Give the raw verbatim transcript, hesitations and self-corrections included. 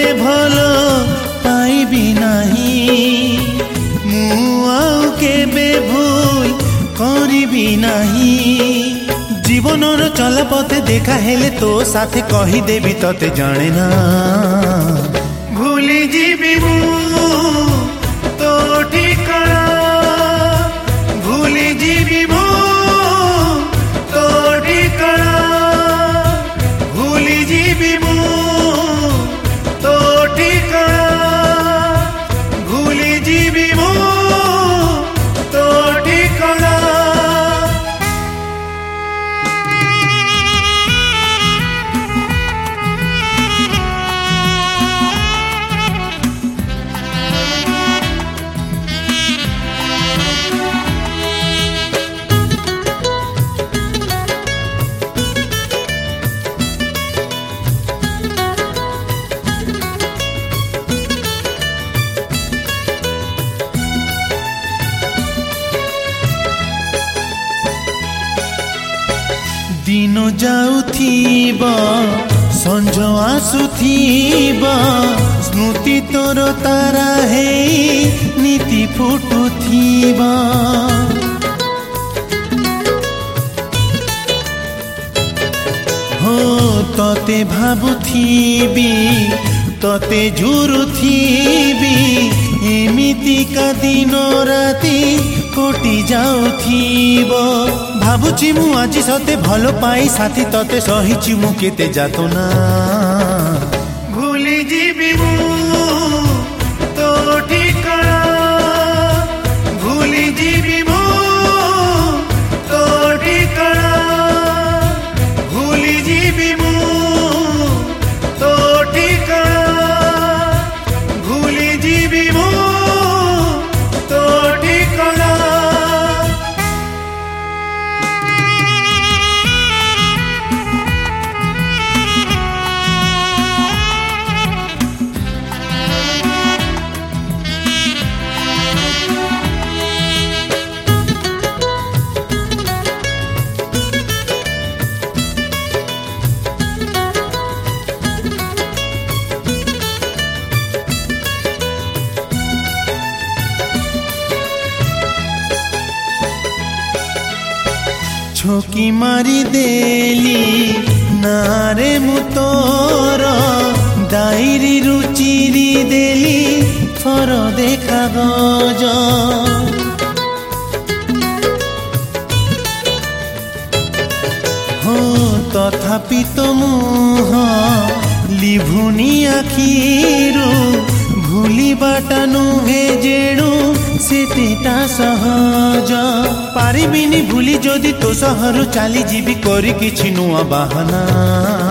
भल पाइबी नहीं मु आउ केबे भूल करिबी नहीं जीवनर चला पथे देखा हेले तो साथे कही देबी तते जाने ना भूली जीवी मु तो ठिकाना भूली जीवी मु तो ठिकाना भूली जीवी मु तो ठिकाना भूली जीवी मु तो ठिकाना दिन जाउथिबा संज आसुथिबा स्मृति तोर तारा हे नीति फुटुथिबा हो तते भाबुथिबी तते झुरुथिबी एमितिका दिन राति कोटि जाउथिबो भाबुची मु आज सते भलो पाई साथी तते सहिची मु केते जातो ना भूली जीवी मु तो ठिकाना भूली जीवी मु तो ठिकाना भूली जीवी मु तो ठिकाना भूली जीवी मु तो ठिकाना छोकी मारी देली नारे मु तोर डायरी रुचिरी देली थर देखा गज हो तथापि तो मुह लिभुनी आखिरू भूली बाटा नुहे जेणु सेतेटा सहज पारिबिनी भूली जदि तो सहरु चली जीवी करी किछि नुआ बाहाना।